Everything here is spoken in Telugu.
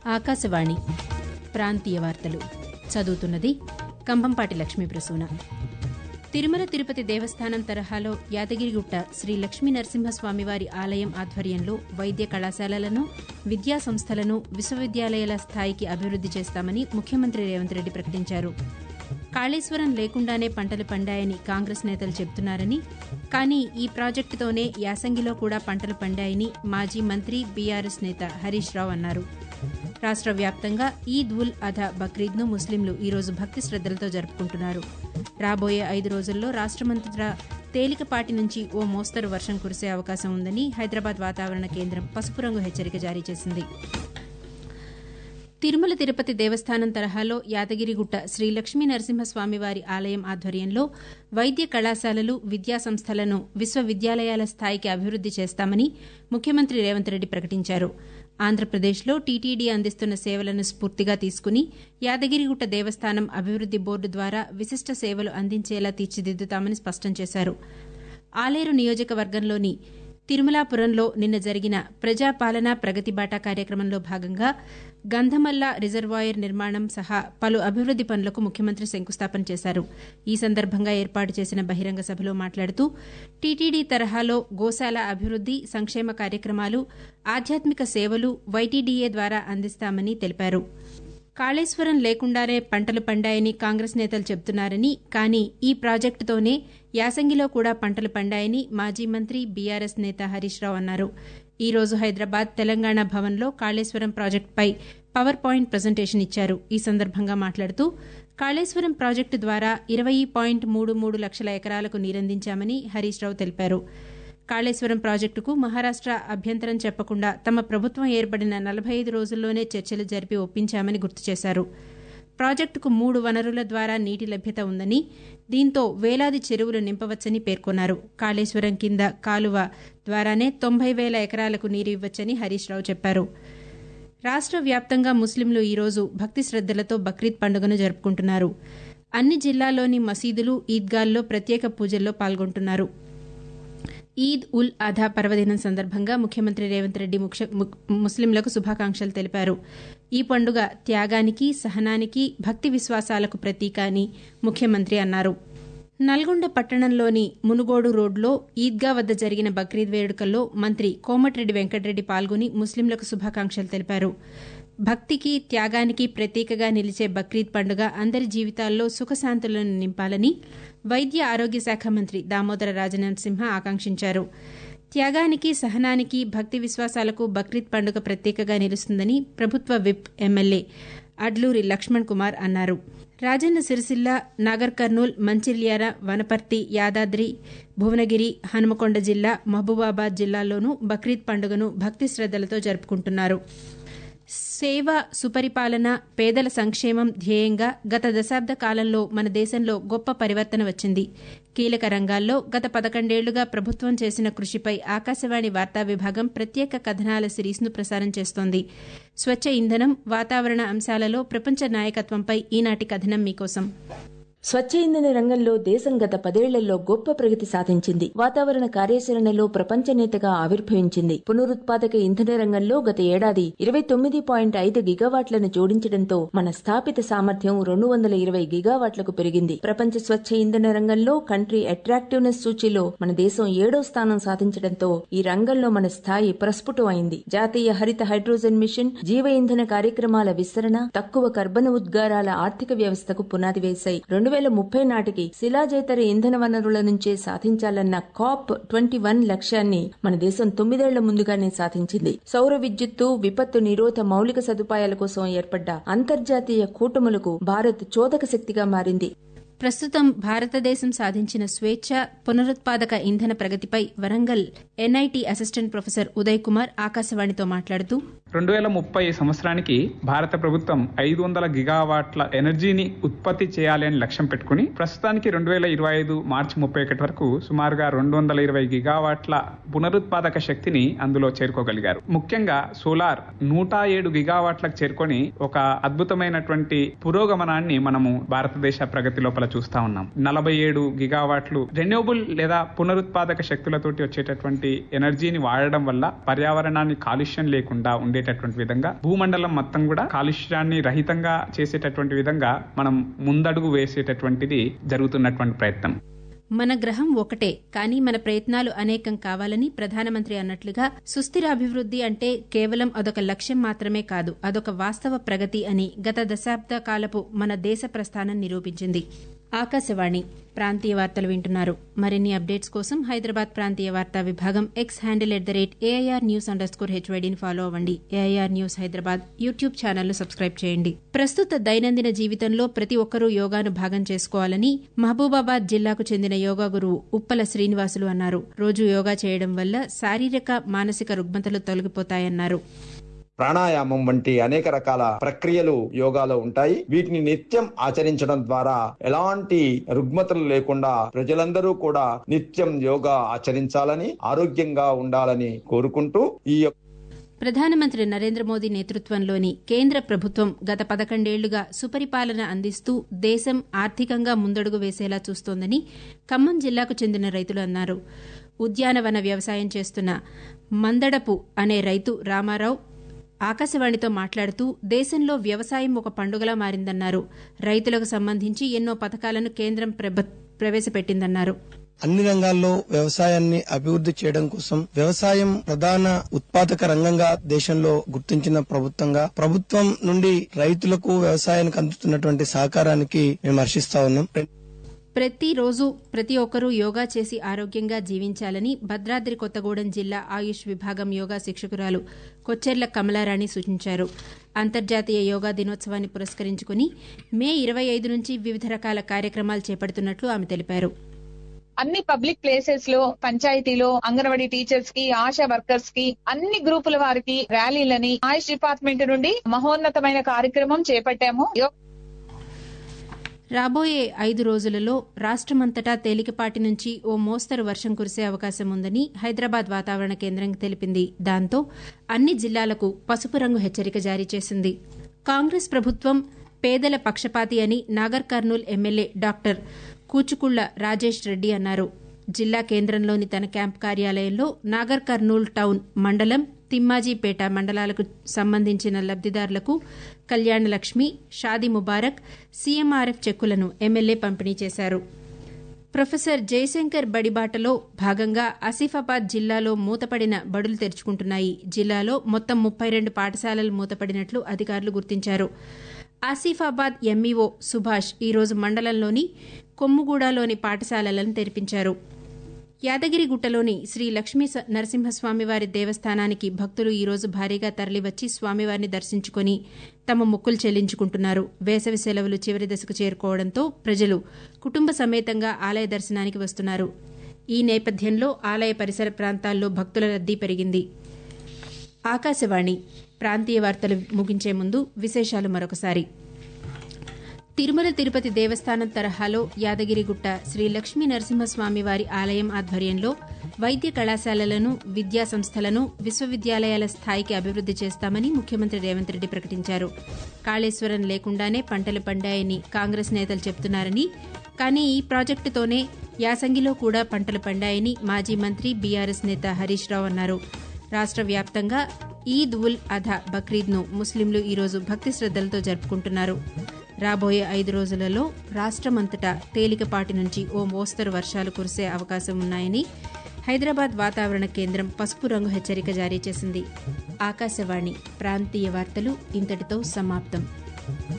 ఆకాశవాణి ప్రాంతీయ వార్తలు చదువుతున్నది కంభంపాటి లక్ష్మీ ప్రసూన. తిరుమల తిరుపతి దేవస్థానం తరహాలో యాదగిరిగుట్ట శ్రీ లక్ష్మీ నరసింహస్వామివారి ఆలయం ఆధ్వర్యంలో వైద్య కళాశాలలను, విద్యా సంస్థలను విశ్వవిద్యాలయాల స్థాయికి అభివృద్ది చేస్తామని ముఖ్యమంత్రి రేవంత్ రెడ్డి ప్రకటించారు. కాళేశ్వరం లేకుండానే పంటలు పండాయని కాంగ్రెస్ నేతలు చెబుతున్నారని, కానీ ఈ ప్రాజెక్టుతోనే యాసంగిలో కూడా పంటలు పండాయని మాజీ మంత్రి బీఆర్ఎస్ నేత హరీష్ రావు అన్నారు. రాష్ట్ర వ్యాప్తంగా ఈద్ ఉల్ అధా బక్రీద్ను ముస్లింలు ఈరోజు భక్తి శ్రద్దలతో జరుపుకుంటున్నారు. రాబోయే 5 రోజుల్లో రాష్టమంతటా తేలికపాటి నుంచి ఓ మోస్తరు వర్షం కురిసే అవకాశం ఉందని హైదరాబాద్ వాతావరణ కేంద్రం పసుపు రంగు హెచ్చరిక జారీ చేసింది. తిరుమల తిరుపతి దేవస్థానం తరహాలో యాదగిరిగుట్ట శ్రీ లక్ష్మీ నరసింహస్వామివారి ఆలయం ఆధ్వర్యంలో వైద్య కళాశాలలు, విద్యా సంస్థలను విశ్వవిద్యాలయాల స్థాయికి అభివృద్ది చేస్తామని ముఖ్యమంత్రి రేవంత్ రెడ్డి ప్రకటించారు. ఆంధ్రప్రదేశ్లో టీటీడీ అందిస్తున్న సేవలను స్ఫూర్తిగా తీసుకుని యాదగిరిగుట్ట దేవస్థానం అభివృద్ది బోర్డు ద్వారా విశిష్ట సేవలు అందించేలా తీర్చిదిద్దుతామని స్పష్టం చేశారు. ఆలేరు నియోజకవర్గంలోని తిరుమలాపురంలో నిన్న జరిగిన ప్రజాపాలన ప్రగతి బాట కార్యక్రమంలో భాగంగా గంధమల్ల రిజర్వాయర్ నిర్మాణం సహా పలు అభివృద్ది పనులకు ముఖ్యమంత్రి శంకుస్థాపన చేశారు. ఈ సందర్భంగా ఏర్పాటు చేసిన బహిరంగ సభలో మాట్లాడుతూ టీటీడీ తరహాలో గోశాల అభివృద్ది, సంక్షేమ కార్యక్రమాలు, ఆధ్యాత్మిక సేవలు వైటీడీఏ ద్వారా అందిస్తామని తెలిపారు. కాళేశ్వరం లేకుండానే పంటలు పండాయని కాంగ్రెస్ నేతలు చెబుతున్నారని, కానీ ఈ ప్రాజెక్టుతోనే యాసంగిలో కూడా పంటలు పండాయని మాజీ మంత్రి బీఆర్ఎస్ నేత హరీష్ రావు అన్నారు. ఈ రోజు హైదరాబాద్ తెలంగాణ భవన్లో కాళేశ్వరం ప్రాజెక్టుపై పవర్ పాయింట్ ప్రజెంటేషన్ ఇచ్చారు. ఈ సందర్భంగా మాట్లాడుతూ కాళేశ్వరం ప్రాజెక్టు ద్వారా 20.33 లక్షల ఎకరాలకు నీరందించామని హరీష్ రావు తెలిపారు. కాళేశ్వరం ప్రాజెక్టుకు మహారాష్ట అభ్యంతరం చెప్పకుండా తమ ప్రభుత్వం ఏర్పడిన 45 రోజుల్లోనే చర్చలు జరిపి ఒప్పించామని గుర్తు చేశారు. ప్రాజెక్టుకు 3 వనరుల ద్వారా నీటి లభ్యత ఉందని, దీంతో వేలాది చెరువులు నింపవచ్చని పేర్కొన్నారు. కాళేశ్వరం కింద కాలువ ద్వారానే 90,000 ఎకరాలకు నీరు ఇవ్వచ్చని హరీష్ రావు చెప్పారు. రాష్ట్ర వ్యాప్తంగా ముస్లింలు ఈరోజు భక్తి శ్రద్దలతో బక్రీద్ పండుగను జరుపుకుంటున్నారు. అన్ని జిల్లాల్లోని మసీదులు, ఈద్గాల్లో ప్రత్యేక పూజల్లో పాల్గొంటున్నారు. ఈద్ ఉల్ అధా పర్వదినం సందర్భంగా ముఖ్యమంత్రి రేవంత్ రెడ్డి ముస్లింలకు శుభాకాంక్షలు తెలిపారు. ఈ పండుగ త్యాగానికి, సహనానికి, భక్తి విశ్వాసాలకు ప్రతీక అని ముఖ్యమంత్రి అన్నారు. నల్గొండ పట్టణంలోని మునుగోడు రోడ్లో ఈద్గా వద్ద జరిగిన బక్రీద్ వేడుకల్లో మంత్రి కోమటిరెడ్డి వెంకటరెడ్డి పాల్గొని ముస్లింలకు శుభాకాంక్షలు తెలిపారు. భక్తికి, త్యాగానికి ప్రతీకగా నిలిచే బక్రీద్ పండుగ అందరి జీవితాల్లో సుఖశాంతులను నింపాలని వైద్య ఆరోగ్య శాఖ మంత్రి దామోదర రాజనరసింహ ఆకాంక్షించారు. త్యాగానికి, సహనానికి, భక్తి విశ్వాసాలకు బక్రీద్ పండుగ ప్రతీకగా నిలుస్తుందని ప్రభుత్వ విప్ ఎమ్మెల్యే అడ్లూరి లక్ష్మణ్ కుమార్ అన్నారు. రాజన్న సిరిసిల్ల, నాగర్ కర్నూల్, మంచిర్యాల, వనపర్తి, యాదాద్రి, భువనగిరి, హనుమకొండ జిల్లా, మహబూబాబాద్ జిల్లాల్లోనూ బక్రీద్ పండుగను భక్తి శ్రద్దలతో జరుపుకుంటున్నారు. సేవ, సుపరిపాలన, పేదల సంక్షేమం ధ్యేయంగా గత దశాబ్ద కాలంలో మన దేశంలో గొప్ప పరివర్తన వచ్చింది. కీలక రంగాల్లో గత 11 ఏళ్లుగా ప్రభుత్వం చేసిన కృషిపై ఆకాశవాణి వార్తా విభాగం ప్రత్యేక కథనాల సిరీస్ను ప్రసారం చేస్తోంది. స్వచ్ఛ ఇంధనం, వాతావరణ అంశాలలో ప్రపంచ నాయకత్వంపై ఈనాటి కథనం మీకోసం. స్వచ్ఛ ఇంధన రంగంలో దేశం గత 10 ఏళ్లలో గొప్ప ప్రగతి సాధించింది. వాతావరణ కార్యాచరణలో ప్రపంచ నేతగా ఆవిర్భవించింది. పునరుత్పాదక ఇంధన రంగంలో గత ఏడాది 29.5 గిగావాట్లను జోడించడంతో మన స్థాపిత సామర్థ్యం 220 గిగావాట్లకు పెరిగింది. ప్రపంచ స్వచ్ఛ ఇంధన రంగంలో కంట్రీ అట్రాక్టివ్నెస్ సూచీలో మన దేశం 7వ స్థానం సాధించడంతో ఈ రంగంలో మన స్థాయి ప్రస్ఫుటం అయింది. జాతీయ హరిత హైడ్రోజన్ మిషన్, జీవ ఇంధన కార్యక్రమాల విస్తరణ, తక్కువ కర్బన ఉద్గారాల ఆర్థిక వ్యవస్థకు పునాది వేశాయి. 2030 నాటికి శిలాజేతర ఇంధన వనరుల నుంచే సాధించాలన్న COP21 లక్ష్యాన్ని మన దేశం 9 ఏళ్ల ముందుగానే సాధించింది. సౌర విద్యుత్తు, విపత్తు నిరోధ మౌలిక సదుపాయాల కోసం ఏర్పడ్డ అంతర్జాతీయ కూటములకు భారత్ చోదక శక్తిగా మారింది. ప్రస్తుతం భారతదేశం సాధించిన స్వేచ్ఛ, పునరుత్పాదక ఇంధన ప్రగతిపై Warangal NIT assistant professor Uday Kumar ఆకాశవాణితో మాట్లాడుతూ 2030 సంవత్సరానికి భారత ప్రభుత్వం 500 గిగావాట్ల ఎనర్జీని ఉత్పత్తి చేయాలి అని లక్ష్యం పెట్టుకుని ప్రస్తుతానికి 2025 మార్చి 31 వరకు సుమారుగా 220 గిగావాట్ల పునరుత్పాదక శక్తిని అందులో చేరుకోగలిగారు. ముఖ్యంగా సోలార్ 107 గిగావాట్లకు చేరుకొని ఒక అద్భుతమైనటువంటి పురోగమనాన్ని మనము భారతదేశ ప్రగతి లోపల చూస్తా ఉన్నాం. 47 గిగావాట్లు రెన్యూబుల్ లేదా పునరుత్పాదక శక్తులతోటి వచ్చేటటువంటి ఎనర్జీని వాడడం వల్ల పర్యావరణాన్ని కాలుష్యం లేకుండా ఉండేటటువంటి విధంగా, భూమండలం మొత్తం కూడా కాలుష్యాన్ని రహితంగా చేసేటటువంటి విధంగా మనం ముందడుగు వేసేటటువంటిది జరుగుతున్నటువంటి ప్రయత్నం. మన గ్రహం ఒకటే, కానీ మన ప్రయత్నాలు అనేకం కావాలని ప్రధానమంత్రి అన్నట్లుగా సుస్థిర అభివృద్ది అంటే కేవలం అదొక లక్ష్యం మాత్రమే కాదు, అదొక వాస్తవ ప్రగతి అని గత దశాబ్ద కాలపు మన దేశ ప్రస్థానం నిరూపించింది. ఆకాశవాణి ప్రాంతీయ వార్తలు వింటున్నారు. మరిన్ని అప్డేట్స్ కోసం హైదరాబాద్ ప్రాంతీయ వార్తా విభాగం ఎక్స్ హ్యాండిల్ @AIR News_HYDని ఫాలో అవ్వండి. AIR న్యూస్ హైదరాబాద్ యూట్యూబ్ ఛానల్ను సబ్స్క్రైబ్ చేయండి. ప్రస్తుత దైనందిన జీవితంలో ప్రతి ఒక్కరూ యోగాను భాగం చేసుకోవాలని మహబూబాబాద్ జిల్లాకు చెందిన యోగా గురువు ఉప్పల శ్రీనివాసులు అన్నారు. రోజు యోగా చేయడం వల్ల శారీరక మానసిక రుగ్మతలు తొలగిపోతాయన్నారు. ప్రాణాయామం వంటి అనేక రకాల ప్రక్రియలు యోగాలో ఉంటాయి. వీటిని నిత్యం ఆచరించడం ద్వారా ఎలాంటి రుగ్మతలు లేకుండా ప్రజలందరూ కూడా నిత్యం యోగా ఆచరించాలని, ఆరోగ్యంగా ఉండాలని కోరుకుంటూ ప్రధానమంత్రి నరేంద్ర మోదీ నేతృత్వంలోని కేంద్ర ప్రభుత్వం గత 11 ఏళ్లుగా సుపరిపాలన అందిస్తూ దేశం ఆర్థికంగా ముందడుగు వేసేలా చూస్తోందని ఖమ్మం జిల్లాకు చెందిన రైతులు అన్నారు. ఉద్యానవన వ్యవసాయం చేస్తున్న మందడపు అనే రైతు రామారావు ఆకాశవాణితో మాట్లాడుతూ దేశంలో వ్యవసాయం ఒక పండుగలా మారిందన్నారు. రైతులకు సంబంధించి ఎన్నో పథకాలను కేంద్రం ప్రవేశపెట్టిందన్నారు. అన్ని రంగాల్లో వ్యవసాయాన్ని అభివృద్ధి చేయడం కోసం వ్యవసాయం ప్రధాన ఉత్పాదక రంగంగా దేశంలో గుర్తించిన ప్రభుత్వం నుండి రైతులకు వ్యవసాయానికి అందుతున్నటువంటి సహకారానికి మేము హర్షిస్తా ఉన్నాం. ప్రతిరోజు ప్రతి ఒక్కరూ యోగా చేసి ఆరోగ్యంగా జీవించాలని భద్రాద్రి కొత్తగూడెం జిల్లా ఆయుష్ విభాగం యోగా శిక్షకురాలు కొచ్చెర్ల కమలారాణి సూచించారు. అంతర్జాతీయ యోగా దినోత్సవాన్ని పురస్కరించుకుని మే 25 నుంచి వివిధ రకాల కార్యక్రమాలు చేపడుతున్నట్లు ఆమె తెలిపారు. అన్ని పబ్లిక్ ప్లేసెస్ లో, పంచాయతీలో, అంగన్వాడీ టీచర్స్ కి, ఆశా వర్కర్స్ కి, అన్ని గ్రూపుల వారికి ర్యాలీలని ఆయుష్ డిపార్ట్మెంట్ నుండి మహోన్నతమైన కార్యక్రమం చేపట్టాము. రాబోయే 5 రోజులలో రాష్టమంతటా తేలికపాటి నుంచి ఓ మోస్తరు వర్షం కురిసే అవకాశం ఉందని హైదరాబాద్ వాతావరణ కేంద్రం తెలిపింది. దాంతో అన్ని జిల్లాలకు పసుపు రంగు హెచ్చరిక జారీ చేసింది. కాంగ్రెస్ ప్రభుత్వం పేదల పక్షపాతి అని నాగర్ కర్నూల్ ఎమ్మెల్యే డాక్టర్ కూచుకుళ్ల రాజేష్ రెడ్డి అన్నారు. జిల్లా కేంద్రంలోని తన క్యాంప్ కార్యాలయంలో నాగర్ కర్నూల్ టౌన్, మండలం, తిమ్మాజీపేట మండలాలకు సంబంధించిన లబ్దిదారులకు కళ్యాణలక్ష్మి, షాదీ ముబారక్, సీఎంఆర్ఎఫ్ చెక్కులను ఎమ్మెల్యే పంపిణీ చేశారు. ప్రొఫెసర్ జయశంకర్ బడిబాటలో భాగంగా ఆసిఫాబాద్ జిల్లాలో మూతపడిన బడులు తెరుచుకుంటున్నాయి. జిల్లాలో మొత్తం 32 పాఠశాలలు మూతపడినట్లు అధికారులు గుర్తించారు. ఆసిఫాబాద్ ఎంఈఓ సుభాష్ ఈరోజు మండలంలోని కొమ్ముగూడలోని పాఠశాలలను తెరిపించారు. యాదగిరిగుట్టలోని శ్రీ లక్ష్మీ నరసింహస్వామివారి దేవస్థానానికి భక్తులు ఈరోజు భారీగా తరలివచ్చి స్వామివారిని దర్శించుకుని తమ మొక్కులు చెల్లించుకుంటున్నారు. వేసవి సెలవులు చివరి దశకు చేరుకోవడంతో ప్రజలు కుటుంబ సమేతంగా ఆలయ దర్శనానికి వస్తున్నారు. ఈ నేపథ్యంలో ఆలయ పరిసర ప్రాంతాల్లో భక్తుల రద్దీ పెరిగింది. ఆకాశవాణి ప్రాంతీయ వార్తలు ముగించే ముందు విశేషాలు మరొకసారి. తిరుమల తిరుపతి దేవస్థానం తరహాలో యాదగిరిగుట్ట శ్రీ లక్ష్మీ నరసింహస్వామివారి ఆలయం ఆధ్వర్యంలో వైద్య కళాశాలలను, విద్యా సంస్థలను విశ్వవిద్యాలయాల స్థాయికి అభివృద్ది చేస్తామని ముఖ్యమంత్రి రేవంత్ రెడ్డి ప్రకటించారు. కాళేశ్వరం లేకుండానే పంటలు పండాయని కాంగ్రెస్ నేతలు చెబుతున్నారని, కానీ ఈ ప్రాజెక్టుతోనే యాసంగిలో కూడా పంటలు పండాయని మాజీ మంత్రి బీఆర్ఎస్ నేత హరీష్ రావు అన్నారు. రాష్ట్ర వ్యాప్తంగా ఈద్ ఉల్ అధా బక్రీద్ను ముస్లింలు ఈరోజు భక్తి శ్రద్దలతో జరుపుకుంటున్నారు. రాబోయే 5 రోజులలో రాష్టమంతటా తేలికపాటి నుంచి ఓ మోస్తరు వర్షాలు కురిసే అవకాశం ఉన్నాయని హైదరాబాద్ వాతావరణ కేంద్రం పసుపు రంగు హెచ్చరిక జారీ చేసింది. ఆకాశవాణి ప్రాంతీయ వార్తలు ఇంతటితో సమాప్తం.